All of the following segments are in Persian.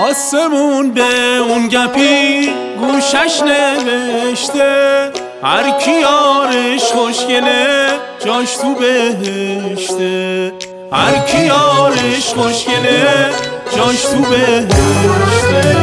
آسمون به اون گپی گوشش نوشته، هر کی یارش خوشگله جاش تو بهشته، هر کی یارش خوشگله جاش تو بهشته.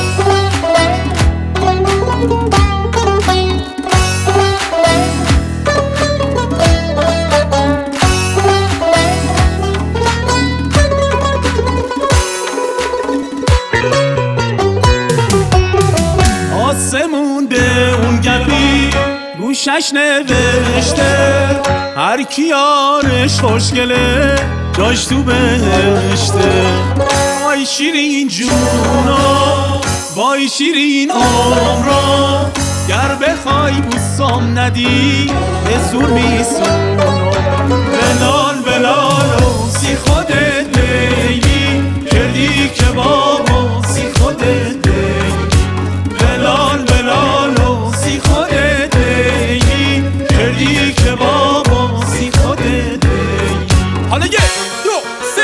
آسمون به اون گپی گوشش نوشته، هر کی یارش خوشگله جاش تو بهشته. وای شیرین جونا وای شیرین عمرا، گر بخوای بوسام ندی به زور میسونا. بلال بلال و سی خودت لیلی، کردی که بابا سی خودت لیلی. بلال بلال و سی خودت لیلی، کردی که بابا سی خودت لیلی. حالا 1 2 3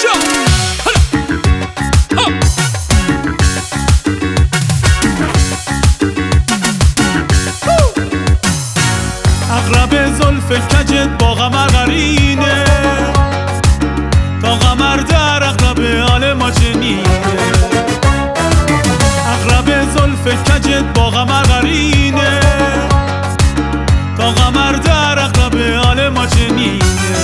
4 اقرب زلف کجت با قمر قرینه، تا قمر در اقرب حال ما جنینه. اقرب زلف کجت با قمر قرینه، تا قمر در اقرب حال ما جنینه.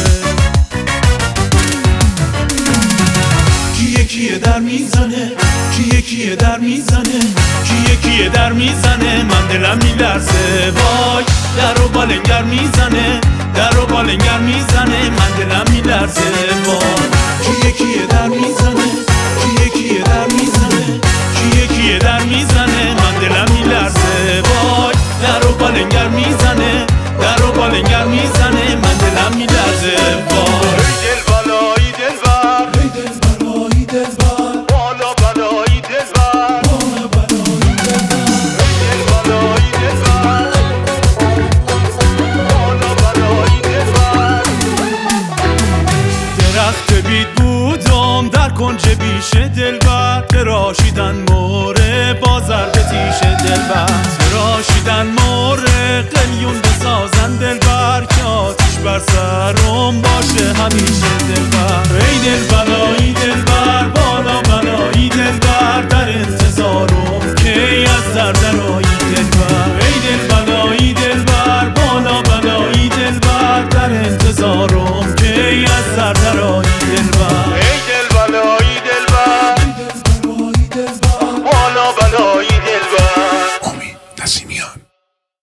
کیه در میزنه، کیه در میزنه، کیه در میزنه، من دلم میلرزه. وای در و بالنگر میزنه، در و بالنگر میزنه، من دلم میلرزه. وای کیه در میزنه، کیه در میزنه، کیه در میزنه، من دلم میلرزه. وای در و بالنگر میزنه، در و بالنگر میزنه، من دلم میلرزه. وای دل بالایی دلبر، دل بالایی دلبر، بالا بالایی دلبر، بالا بالایی دلبر، دل بالایی دلبر، بالا بالایی دلبر. درخت بید بودم در کنج بیشه دلبر، تراشیدن